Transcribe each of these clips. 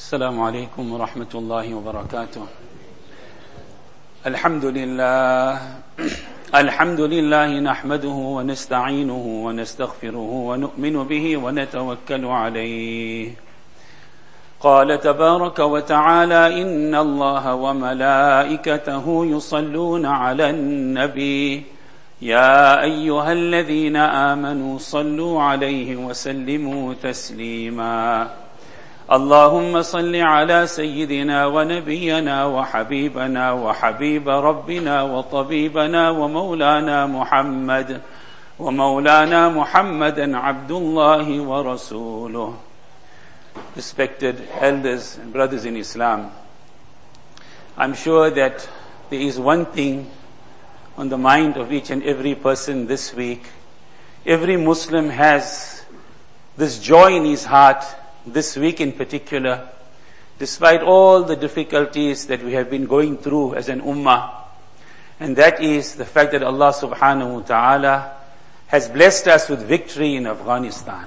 السلام عليكم ورحمة الله وبركاته. الحمد لله نحمده ونستعينه ونستغفره ونؤمن به ونتوكل عليه. قال تبارك وتعالى: إن الله وملائكته يصلون على النبي يا أيها الذين آمنوا صلوا عليه وسلموا تسليما. اللهم صل على سيدنا ونبينا وحبيبنا وحبيب ربنا وطبيبنا ومولانا محمد عبد الله ورسوله. Respected elders and brothers in Islam, I'm sure that there is one thing on the mind of each and every person this week. Every Muslim has this joy in his heart this week in particular, despite all the difficulties that we have been going through as an ummah. And that is the fact that Allah subhanahu wa ta'ala has blessed us with victory in Afghanistan.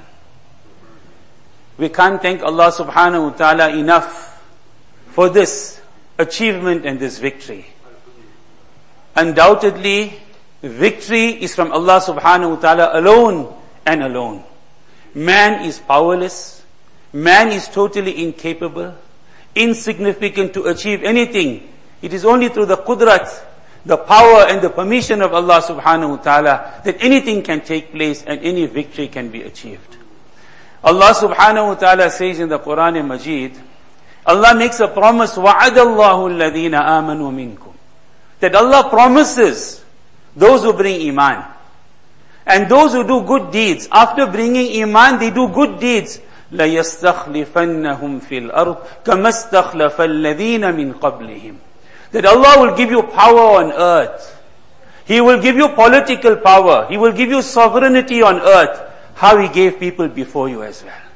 We can't thank Allah subhanahu wa ta'ala enough for this achievement and this victory. Undoubtedly, victory is from Allah subhanahu wa ta'ala alone and alone. Man is powerless. Man is totally incapable, insignificant to achieve anything. It is only through the qudrat, the power and the permission of Allah subhanahu wa ta'ala that anything can take place and any victory can be achieved. Allah subhanahu wa ta'ala says in the Quran Majid, Allah makes a promise, وَعَدَ اللَّهُ الَّذِينَ آمَنُوا مِنْكُمْ, that Allah promises those who bring iman. And those who do good deeds, after bringing iman, they do good deeds. لَيَسْتَخْلِفَنَّهُمْ فِي الْأَرْضِ كَمَا اسْتَخْلَفَ الَّذِينَ مِنْ قَبْلِهِمْ. That Allah will give you power on earth. He will give you political power. He will give you sovereignty on earth, how He gave people before you as well.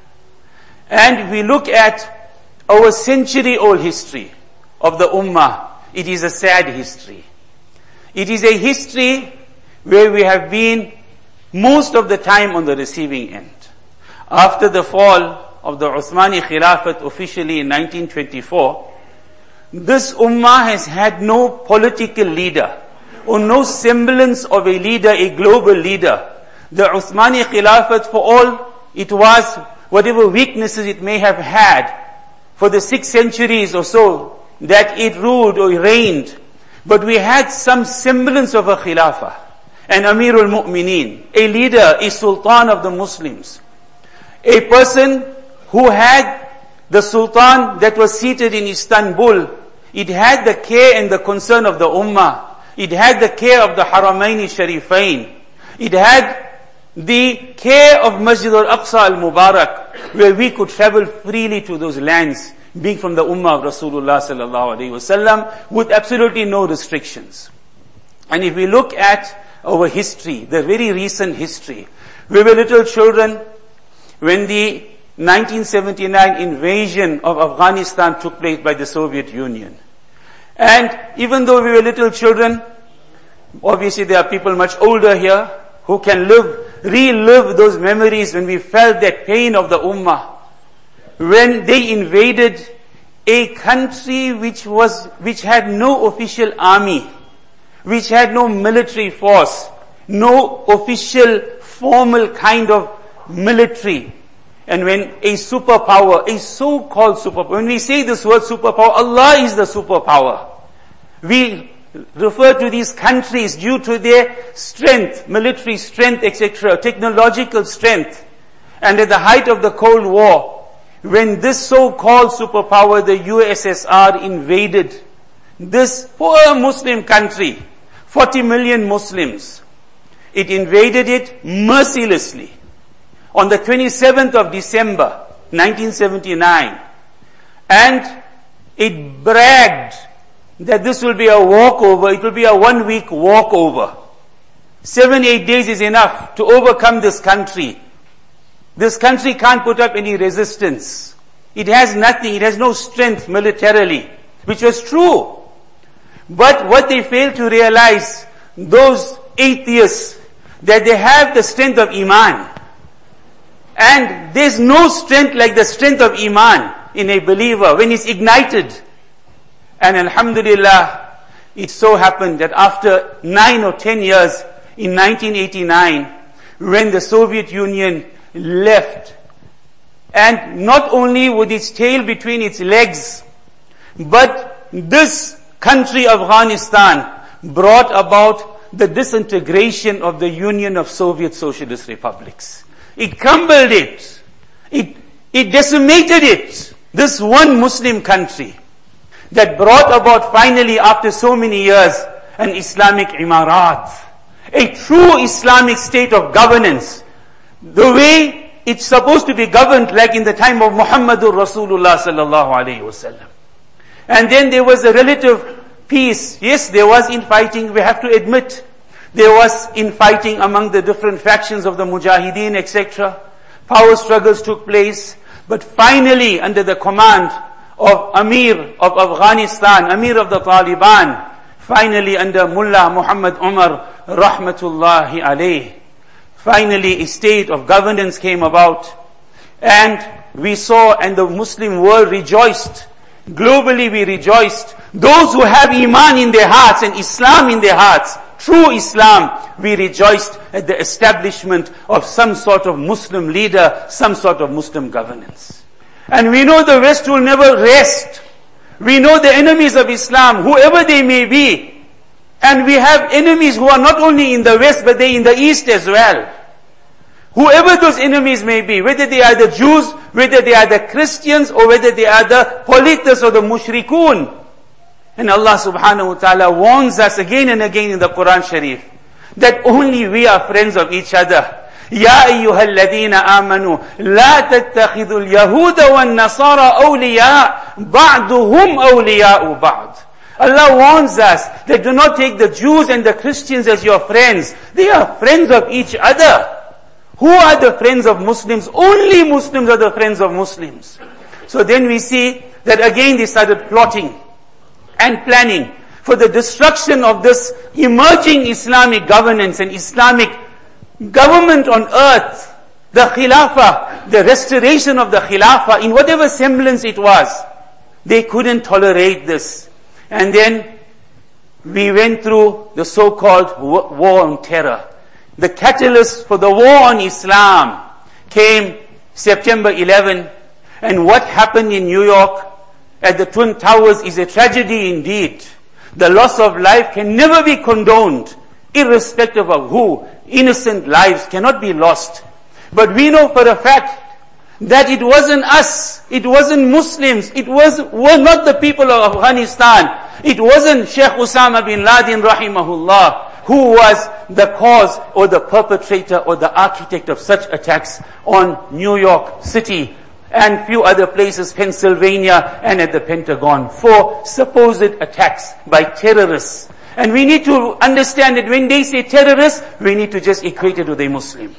And if we look at our century-old history of the Ummah, it is a sad history. It is a history where we have been most of the time on the receiving end. After the fall of the Uthmani Khilafat officially in 1924, this Ummah has had no political leader or no semblance of a leader, a global leader. The Uthmani Khilafat, for all it was, whatever weaknesses it may have had for the 6 centuries or so that it ruled or reigned, but we had some semblance of a Khilafah, an Amirul Mu'mineen, a leader, a Sultan of the Muslims. A person who had the Sultan that was seated in Istanbul, it had the care and the concern of the Ummah. It had the care of the Haramaini Sharifain. It had the care of Masjid al-Aqsa al-Mubarak, where we could travel freely to those lands, being from the Ummah of Rasulullah sallallahu alaihi wasallam, with absolutely no restrictions. And if we look at our history, the very recent history, we were little children when the 1979 invasion of Afghanistan took place by the Soviet Union. And even though we were little children, obviously there are people much older here who can relive those memories when we felt that pain of the Ummah. When they invaded a country which had no official army, which had no military force, no official formal kind of military. And when a superpower, a so-called superpower, when we say this word superpower, Allah is the superpower. We refer to these countries due to their strength, military strength, etc., technological strength. And at the height of the Cold War, when this so-called superpower, the USSR, invaded this poor Muslim country, 40 million Muslims, it invaded it mercilessly. On the 27th of December, 1979, and it bragged that this will be a walkover, it will be a 1-week walkover. 7-8 days is enough to overcome this country. This country can't put up any resistance. It has nothing, it has no strength militarily, which was true. But what they failed to realize, those atheists, that they have the strength of Iman. And there's no strength like the strength of Iman. in a believer when he's ignited. And alhamdulillah, it so happened that after 9 or 10 years, in 1989, when the Soviet Union left, and not only with its tail between its legs, but this country, Afghanistan, brought about the disintegration of the Union of Soviet Socialist Republics. It crumbled it. It decimated it. This one Muslim country that brought about finally, after so many years, an Islamic Imarat, a true Islamic state of governance, the way it's supposed to be governed, like in the time of Muhammadur Rasulullah sallallahu alaihi wasallam. And then there was a relative peace. Yes, there was infighting, we have to admit. There was infighting among the different factions of the Mujahideen, etc. Power struggles took place. But finally, under the command of Amir of Afghanistan, Amir of the Taliban, finally under Mullah Muhammad Umar, rahmatullahi alayh, finally a state of governance came about. And we saw, and the Muslim world rejoiced. Globally we rejoiced. Those who have Iman in their hearts and Islam in their hearts, true Islam, we rejoiced at the establishment of some sort of Muslim leader, some sort of Muslim governance. And we know the West will never rest. We know the enemies of Islam, whoever they may be. And we have enemies who are not only in the West, but they in the East as well. Whoever those enemies may be, whether they are the Jews, whether they are the Christians, or whether they are the polytheists or the mushrikun. And Allah subhanahu wa ta'ala warns us again and again in the Quran Sharif that only we are friends of each other. يا أيها الذين آمنوا لا تتخذوا اليهود والنصارى أولياء بعضهم أولياء بعض. Allah warns us that do not take the Jews and the Christians as your friends. They are friends of each other. Who are the friends of Muslims? Only Muslims are the friends of Muslims. So then we see that again they started plotting and planning for the destruction of this emerging Islamic governance and Islamic government on earth, the Khilafah, the restoration of the Khilafah in whatever semblance it was. They couldn't tolerate this. And then we went through the so-called war on terror. The catalyst for the war on Islam came September 11, and what happened in New York at the Twin Towers is a tragedy indeed. The loss of life can never be condoned, irrespective of who. Innocent lives cannot be lost. But we know for a fact that it wasn't us, it wasn't Muslims, were not the people of Afghanistan, it wasn't Sheikh Osama bin Laden rahimahullah who was the cause or the perpetrator or the architect of such attacks on New York City and few other places, Pennsylvania and at the Pentagon, for supposed attacks by terrorists. And we need to understand that when they say terrorists, we need to just equate it with a Muslim.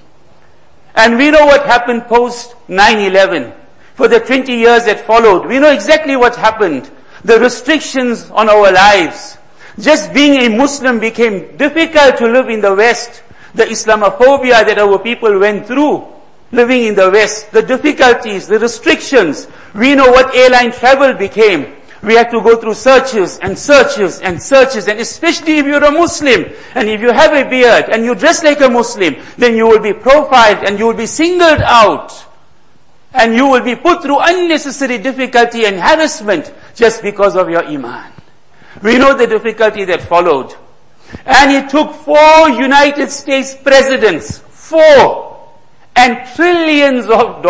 And we know what happened post 9/11. For the 20 years that followed, we know exactly what happened. The restrictions on our lives. Just being a Muslim became difficult to live in the West. The Islamophobia that our people went through, living in the West, the difficulties, the restrictions. We know what airline travel became. We had to go through searches and searches and searches, and especially if you're a Muslim, and if you have a beard, and you dress like a Muslim, then you will be profiled, and you will be singled out, and you will be put through unnecessary difficulty and harassment just because of your Iman. We know the difficulty that followed. And it took 4 United States presidents, 4, and trillions of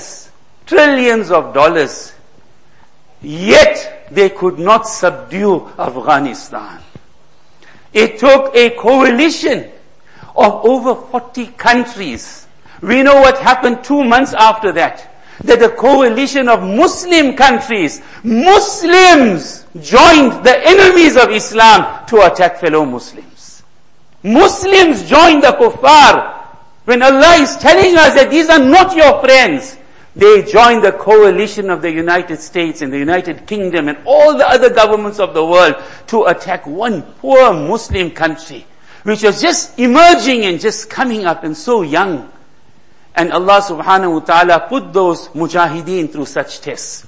dollars, yet they could not subdue Afghanistan. It took a coalition of over 40 countries. We know what happened 2 months after that. That a coalition of Muslim countries, Muslims, joined the enemies of Islam to attack fellow Muslims. Muslims joined the kuffar. When Allah is telling us that these are not your friends, they joined the coalition of the United States and the United Kingdom and all the other governments of the world to attack one poor Muslim country, which was just emerging and just coming up and so young. And Allah subhanahu wa ta'ala put those mujahideen through such tests.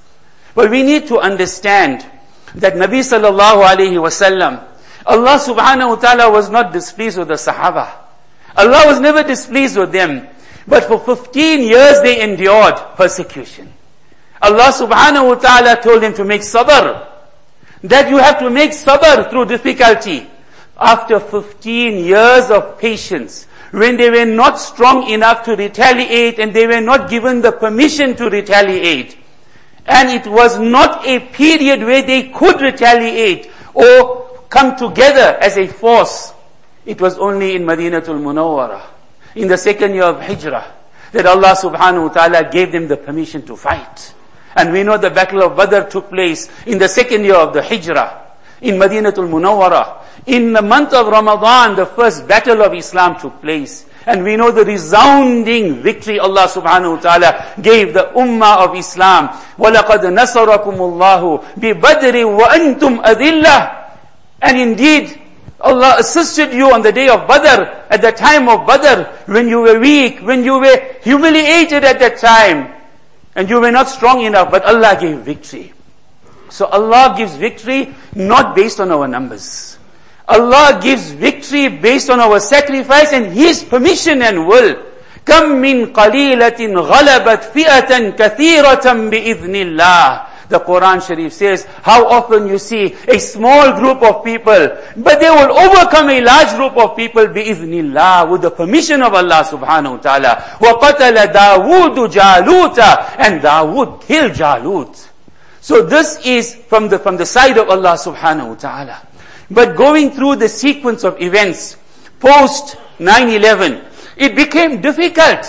But we need to understand that Nabi sallallahu alayhi wasallam, Allah subhanahu wa ta'ala was not displeased with the Sahaba. Allah was never displeased with them. But for 15 years they endured persecution. Allah subhanahu wa ta'ala told them to make sabr. That you have to make sabr through difficulty. After 15 years of patience, when they were not strong enough to retaliate and they were not given the permission to retaliate, and it was not a period where they could retaliate or come together as a force, it was only in Madinatul Munawwarah, in the second year of Hijrah, that Allah subhanahu wa ta'ala gave them the permission to fight. And we know the Battle of Badr took place in the second year of the Hijrah, in Madinatul Munawwarah. In the month of Ramadan, the first battle of Islam took place. And we know the resounding victory Allah subhanahu wa ta'ala gave the ummah of Islam. وَلَقَدْ نَصَرَكُمُ اللَّهُ بِبَدْرٍ وَأَنْتُمْ أَذِلَّةٌ. And indeed, Allah assisted you on the day of Badr, at the time of Badr, when you were weak, when you were humiliated at that time, and you were not strong enough, but Allah gave victory. So Allah gives victory not based on our numbers. Allah gives victory based on our sacrifice and His permission and will. كَمْ مِنْ قَلِيلَةٍ غَلَبَتْ فِئَةً كَثِيرَةً بِإِذْنِ اللَّهِ. The Quran Sharif says, how often you see a small group of people, but they will overcome a large group of people بِإِذْنِ اللَّهِ, with the permission of Allah subhanahu wa ta'ala. وَقَتَلَ دَاوُودُ جَالُوتَ. And Dawood killed Jalut. So this is from the side of Allah subhanahu wa ta'ala. But going through the sequence of events, post 9/11, it became difficult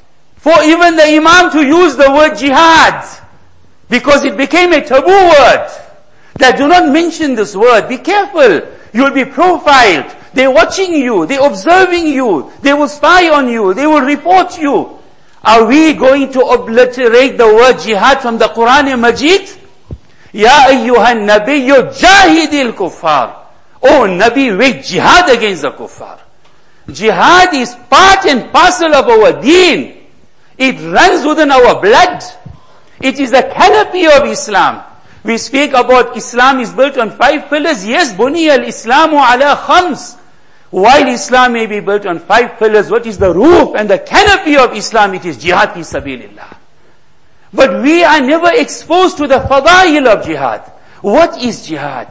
for even the Imam to use the word jihad, because it became a taboo word. That do not mention this word. Be careful. You will be profiled. They're watching you. They're observing you. They will spy on you. They will report you. Are we going to obliterate the word jihad from the Quran Majid? Ya ayyuhan nabiyyu jahidil kuffar. Oh Nabi, wage jihad against the kuffar. Jihad is part and parcel of our deen. It runs within our blood. It is the canopy of Islam. We speak about Islam is built on 5 pillars. Yes, Buniyal Islamu ala khams. While Islam may be built on 5 pillars, what is the roof and the canopy of Islam? It is jihad fi sabilillah. But we are never exposed to the fadail of jihad. What is jihad?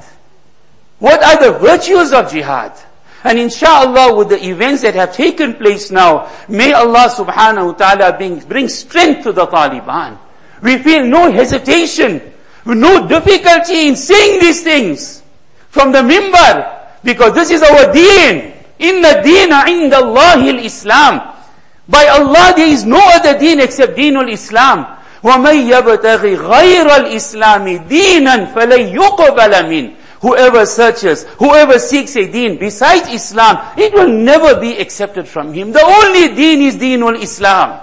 What are the virtues of jihad? And inshallah, with the events that have taken place now, may Allah subhanahu wa ta'ala bring strength to the Taliban. We feel no hesitation, no difficulty in saying these things from the mimbar, because this is our deen. Inna deena inda Allahi al-Islam. By Allah, there is no other deen except deenul Islam. وَمَنْ يَبْتَغِي غَيْرَ الْإِسْلَامِ دِينًا فَلَنْ يُقْبَلَ مِنْهُ. Whoever searches, whoever seeks a deen besides Islam, it will never be accepted from him. The only deen is deenul Islam.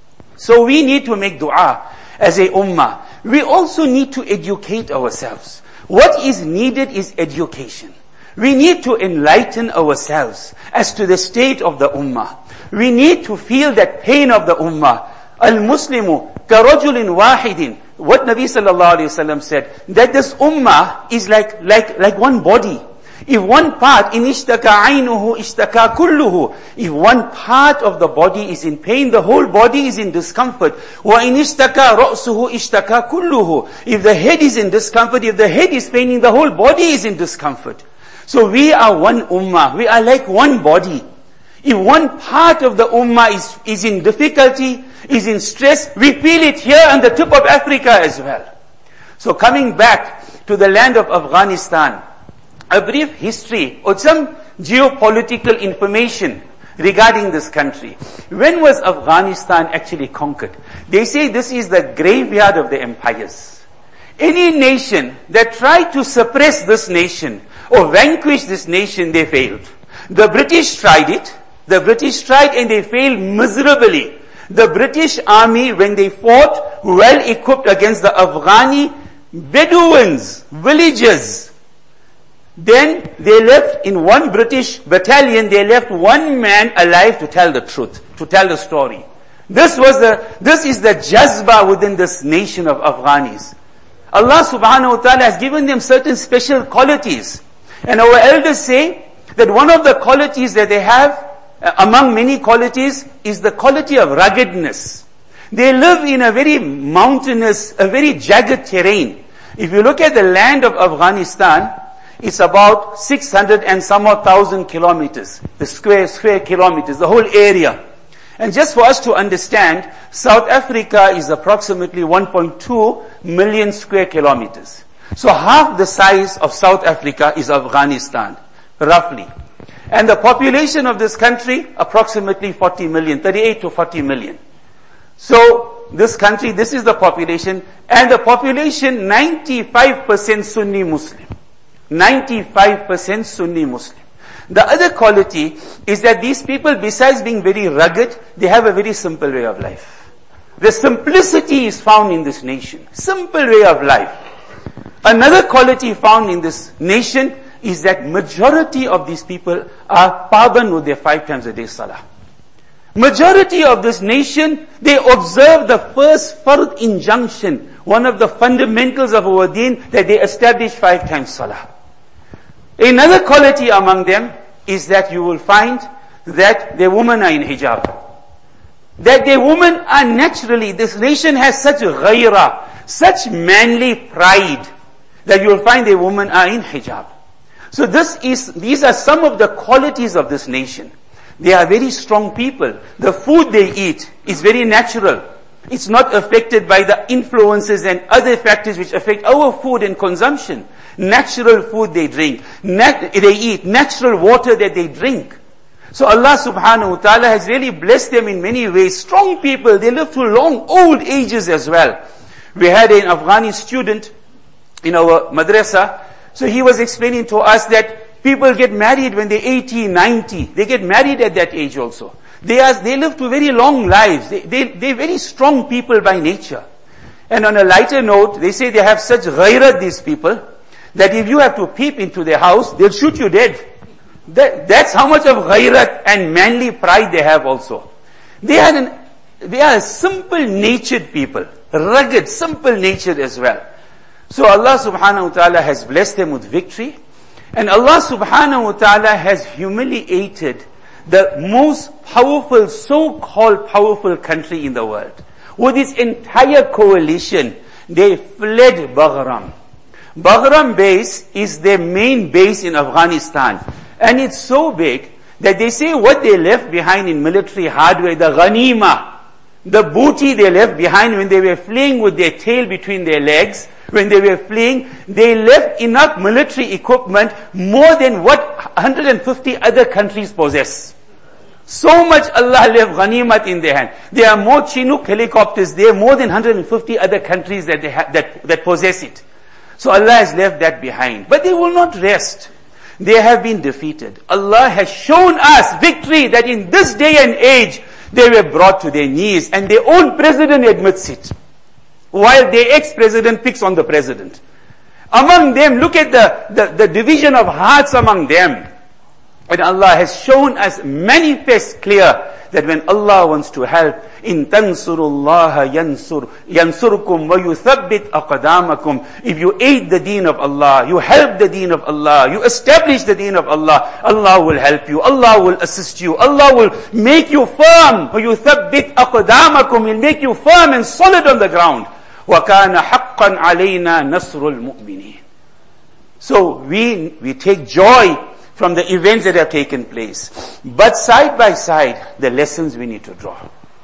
So we need to make dua as a ummah. We also need to educate ourselves. What is needed is education. We need to enlighten ourselves as to the state of the ummah. We need to feel that pain of the ummah. Al-Muslimu karajulin wahidin. What Nabi sallallahu alayhi wasallam said, that this ummah is like one body. If one part, in ishtaka aynuhu ishtaka kulluhu. If one part of the body is in pain, the whole body is in discomfort. Wa in ishtaka ra'suhu ishtaka kulluhu. If the head is in discomfort, if the head is paining, the whole body is in discomfort. So we are one ummah. We are like one body. If one part of the ummah is in difficulty, is in stress, we feel it here on the tip of Africa as well. So coming back to the land of Afghanistan, a brief history or some geopolitical information regarding this country. When was Afghanistan actually conquered? They say this is the graveyard of the empires. Any nation that tried to suppress this nation or vanquish this nation, they failed. The British tried it. The British tried and they failed miserably. The British army, when they fought well equipped against the Afghani Bedouins, villagers, then they left in one British battalion, they left one man alive to tell the truth, to tell the story. This is the jazba within this nation of Afghanis. Allah subhanahu wa ta'ala has given them certain special qualities. And our elders say that one of the qualities that they have, among many qualities, is the quality of ruggedness. They live in a very mountainous, a very jagged terrain. If you look at the land of Afghanistan, it's about 600 and some odd thousand kilometers, the square kilometers, the whole area. And just for us to understand, South Africa is approximately 1.2 million square kilometers. So half the size of South Africa is Afghanistan, roughly. And the population of this country, approximately 40 million, 38 to 40 million. So this country, this is the population, and the population 95% Sunni Muslim. 95% Sunni Muslim. The other quality is that these people, besides being very rugged, they have a very simple way of life. The simplicity is found in this nation. Simple way of life. Another quality found in this nation is that majority of these people are paban with their 5 times a day salah. Majority of this nation, they observe the first fard injunction, one of the fundamentals of our deen, that they establish 5 times salah. Another quality among them is that you will find that the women are in hijab. That the women are naturally, this nation has such ghaira, such manly pride, that you will find the women are in hijab. So these are some of the qualities of this nation. They are very strong people. The food they eat is very natural. It's not affected by the influences and other factors which affect our food and consumption. Natural food they drink. They eat. Natural water that they drink. So Allah subhanahu wa ta'ala has really blessed them in many ways. Strong people. They live to long, old ages as well. We had an Afghani student in our madrasa. So he was explaining to us that people get married when they're 80, 90. They get married at that age also. They live to very long lives. They're very strong people by nature. And on a lighter note, they say they have such ghairat, these people, that if you have to peep into their house, they'll shoot you dead. That's how much of ghairat and manly pride they have also. They are simple-natured people. Rugged, simple-natured as well. So Allah subhanahu wa ta'ala has blessed them with victory. And Allah subhanahu wa ta'ala has humiliated the most powerful, so-called powerful country in the world. With its entire coalition, they fled Baghram. Baghram base is their main base in Afghanistan. And it's so big that they say what they left behind in military hardware, the ghanima, the booty they left behind when they were fleeing with their tail between their legs, when they were fleeing, they left enough military equipment more than what 150 other countries possess. So much Allah left ghanimat in their hand. There are more Chinook helicopters there, more than 150 other countries that they have, that possess it. So Allah has left that behind. But they will not rest. They have been defeated. Allah has shown us victory that in this day and age, they were brought to their knees, and their own president admits it. While their ex-president picks on the president. Among them, look at the division of hearts among them. And Allah has shown us manifest clear that when Allah wants to help, in tansurullaha yansurkum wa yuthabbit aqdamakum. If you aid the deen of Allah, you help the deen of Allah, you establish the deen of Allah, Allah will help you, Allah will assist you, Allah will make you firm. Wa yuthabbit aqdamakum, He'll make you firm and solid on the ground. وَكَانَ حَقًّا عَلَيْنَا نَصْرُ الْمُؤْمِنِينَ. So we take joy from the events that have taken place. But side by side, the lessons we need to draw.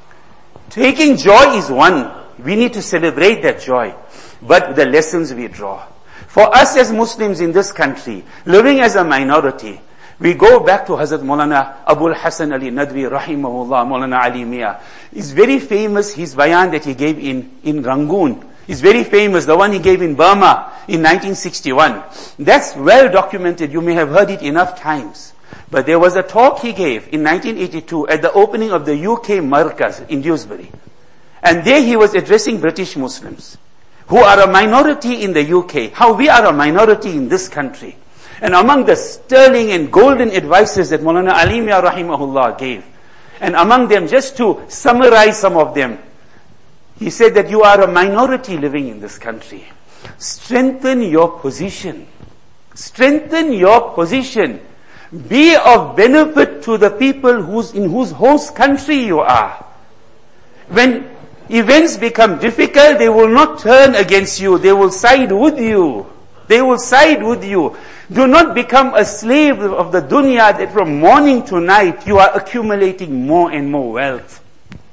Taking joy is one. We need to celebrate that joy. But the lessons we draw. For us as Muslims in this country, living as a minority, we go back to Hazrat Maulana Abul Hasan Ali Nadwi Rahimahullah, Maulana Ali Mia. It's very famous, his bayan that he gave in Rangoon. It's very famous, the one he gave in Burma in 1961. That's well documented, you may have heard it enough times. But there was a talk he gave in 1982 at the opening of the UK Markaz in Dewsbury. And there he was addressing British Muslims, who are a minority in the UK, how we are a minority in this country. And among the sterling and golden advices that Maulana Ali Mia Rahimahullah gave, and among them, just to summarize some of them, he said that you are a minority living in this country. Strengthen your position. Strengthen your position. Be of benefit to the people in whose host country you are. When events become difficult, they will not turn against you. They will side with you. They will side with you. Do not become a slave of the dunya that from morning to night you are accumulating more and more wealth.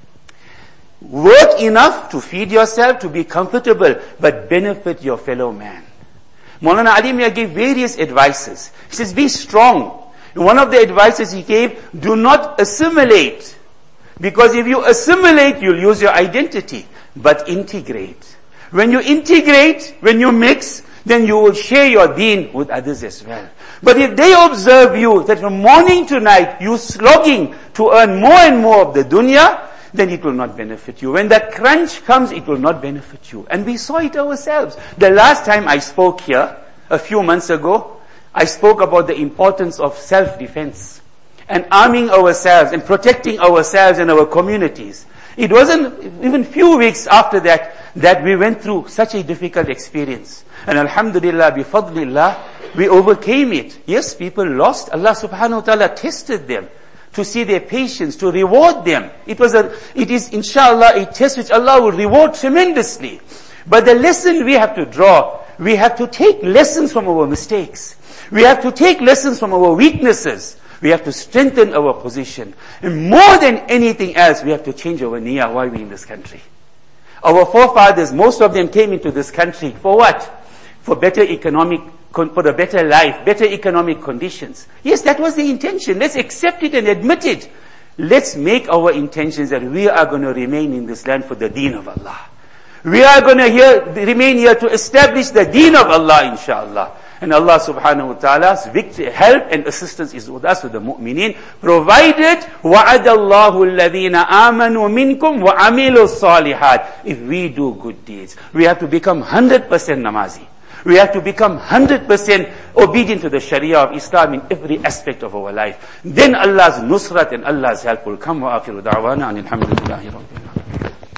Work enough to feed yourself, to be comfortable, but benefit your fellow man. Maulana Ali Mia gave various advices. He says, be strong. And one of the advices he gave, do not assimilate. Because if you assimilate, you'll lose your identity. But integrate. When you integrate, when you mix, then you will share your deen with others as well. But if they observe you, that from morning to night, you slogging to earn more and more of the dunya, then it will not benefit you. When that crunch comes, it will not benefit you. And we saw it ourselves. The last time I spoke here, a few months ago, I spoke about the importance of self-defense and arming ourselves and protecting ourselves and our communities. It wasn't even few weeks after that we went through such a difficult experience. And alhamdulillah, bifadlillah, we overcame it. Yes, people lost. Allah subhanahu wa ta'ala tested them to see their patience, to reward them. It is inshallah a test which Allah will reward tremendously. But the lesson we have to draw, we have to take lessons from our mistakes. We have to take lessons from our weaknesses. We have to strengthen our position. And more than anything else, we have to change our niyyah while we're in this country. Our forefathers, most of them came into this country for what? For a better life, better economic conditions. Yes, that was the intention. Let's accept it and admit it. Let's make our intentions that we are going to remain in this land for the deen of Allah. We are going to remain here to establish the deen of Allah, inshallah. And Allah subhanahu wa ta'ala's help and assistance is with us, with the mu'mineen, provided وَعَدَ اللَّهُ الَّذِينَ آمَنُوا مِنْكُمْ وَعَمِلُوا الصَّالِحَاتِ. If we do good deeds, we have to become 100% namazi. We have to become 100% obedient to the Sharia of Islam in every aspect of our life. Then Allah's nusrat and Allah's help will come. وَآخِرُ دَعْوَانَا أَنِ الْحَمْدُ لِلَّهِ رَبِّ الْعَالَمِينَ.